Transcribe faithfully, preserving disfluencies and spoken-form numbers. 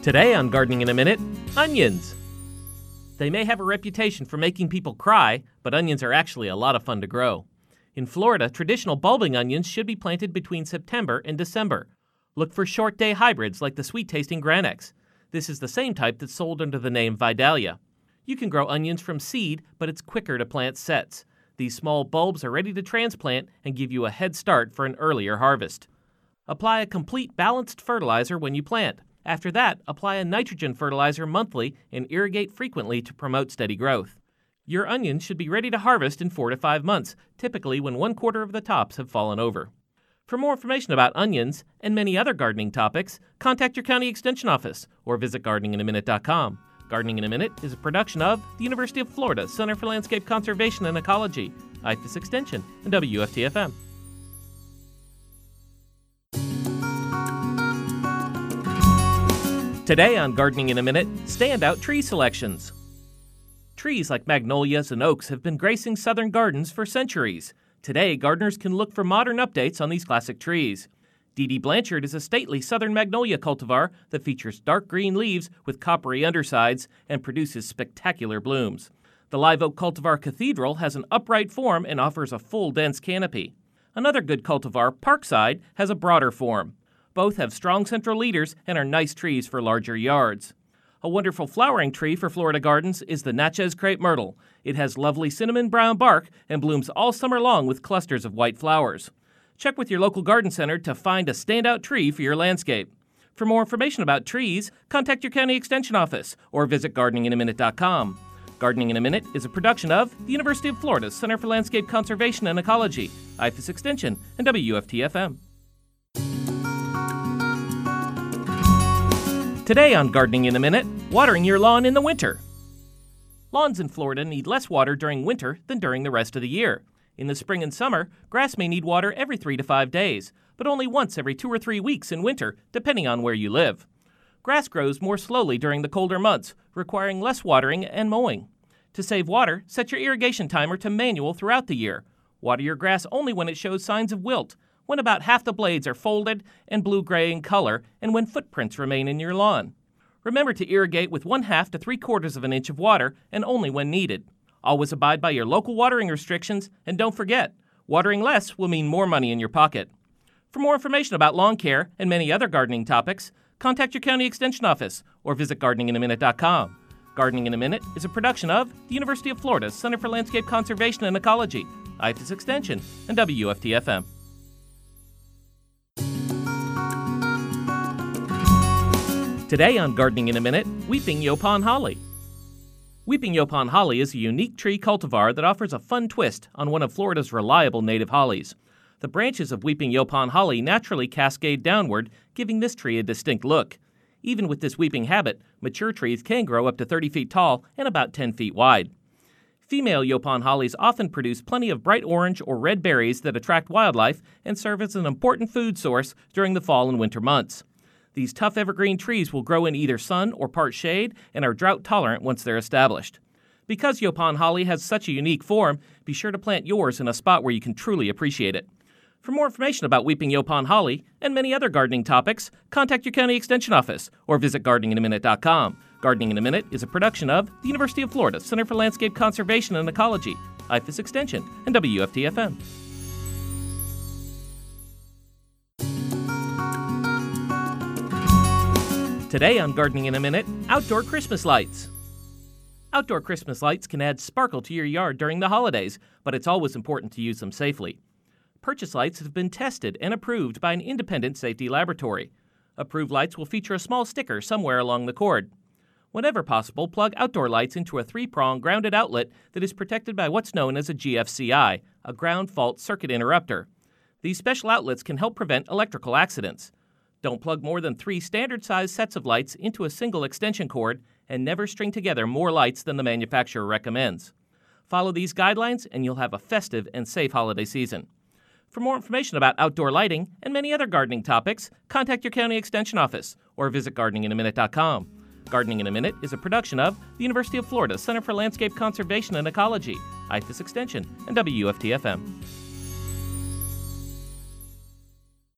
Today on Gardening in a Minute, onions. They may have a reputation for making people cry, but onions are actually a lot of fun to grow. In Florida, traditional bulbing onions should be planted between September and December. Look for short-day hybrids like the sweet-tasting Granex. This is the same type that's sold under the name Vidalia. You can grow onions from seed, but it's quicker to plant sets. These small bulbs are ready to transplant and give you a head start for an earlier harvest. Apply a complete balanced fertilizer when you plant. After that, apply a nitrogen fertilizer monthly and irrigate frequently to promote steady growth. Your onions should be ready to harvest in four to five months, typically when one quarter of the tops have fallen over. For more information about onions and many other gardening topics, contact your county extension office or visit gardening in a minute dot com. Gardening in a Minute is a production of the University of Florida Center for Landscape Conservation and Ecology, I F A S Extension, and W F T F M. Today on Gardening in a Minute, standout tree selections. Trees like magnolias and oaks have been gracing southern gardens for centuries. Today, gardeners can look for modern updates on these classic trees. D D Blanchard is a stately southern magnolia cultivar that features dark green leaves with coppery undersides and produces spectacular blooms. The live oak cultivar Cathedral has an upright form and offers a full dense canopy. Another good cultivar, Parkside, has a broader form. Both have strong central leaders and are nice trees for larger yards. A wonderful flowering tree for Florida gardens is the Natchez crepe myrtle. It has lovely cinnamon brown bark and blooms all summer long with clusters of white flowers. Check with your local garden center to find a standout tree for your landscape. For more information about trees, contact your county extension office or visit gardening in a minute dot com. Gardening in a Minute is a production of the University of Florida Center for Landscape Conservation and Ecology, I F A S Extension, and W F T F M. Today on Gardening in a Minute, watering your lawn in the winter. Lawns in Florida need less water during winter than during the rest of the year. In the spring and summer, grass may need water every three to five days, but only once every two or three weeks in winter, depending on where you live. Grass grows more slowly during the colder months, requiring less watering and mowing. To save water, set your irrigation timer to manual throughout the year. Water your grass only when it shows signs of wilt, when about half the blades are folded and blue-gray in color, and when footprints remain in your lawn. Remember to irrigate with one half to three quarters of an inch of water and only when needed. Always abide by your local watering restrictions, and don't forget, watering less will mean more money in your pocket. For more information about lawn care and many other gardening topics, contact your county extension office or visit gardening in a minute dot com. Gardening in a Minute is a production of the University of Florida Center for Landscape Conservation and Ecology, I F A S Extension, and W F T F M. Today on Gardening in a Minute, Weeping Yaupon Holly. Weeping Yaupon Holly is a unique tree cultivar that offers a fun twist on one of Florida's reliable native hollies. The branches of Weeping Yaupon Holly naturally cascade downward, giving this tree a distinct look. Even with this weeping habit, mature trees can grow up to thirty feet tall and about ten feet wide. Female Yaupon hollies often produce plenty of bright orange or red berries that attract wildlife and serve as an important food source during the fall and winter months. These tough evergreen trees will grow in either sun or part shade and are drought tolerant once they're established. Because Yaupon holly has such a unique form, be sure to plant yours in a spot where you can truly appreciate it. For more information about Weeping Yaupon Holly and many other gardening topics, contact your county extension office or visit gardening in a minute dot com. Gardening in a Minute is a production of the University of Florida Center for Landscape Conservation and Ecology, I F A S Extension, and W F T F M. Today on Gardening in a Minute, outdoor Christmas lights. Outdoor Christmas lights can add sparkle to your yard during the holidays, but it's always important to use them safely. Purchase lights have been tested and approved by an independent safety laboratory. Approved lights will feature a small sticker somewhere along the cord. Whenever possible, plug outdoor lights into a three-prong grounded outlet that is protected by what's known as a G F C I, a ground fault circuit interrupter. These special outlets can help prevent electrical accidents. Don't plug more than three standard-sized sets of lights into a single extension cord, and never string together more lights than the manufacturer recommends. Follow these guidelines and you'll have a festive and safe holiday season. For more information about outdoor lighting and many other gardening topics, contact your county extension office or visit gardening in a minute dot com. Gardening in a Minute is a production of the University of Florida Center for Landscape Conservation and Ecology, I F A S Extension, and W F T F M.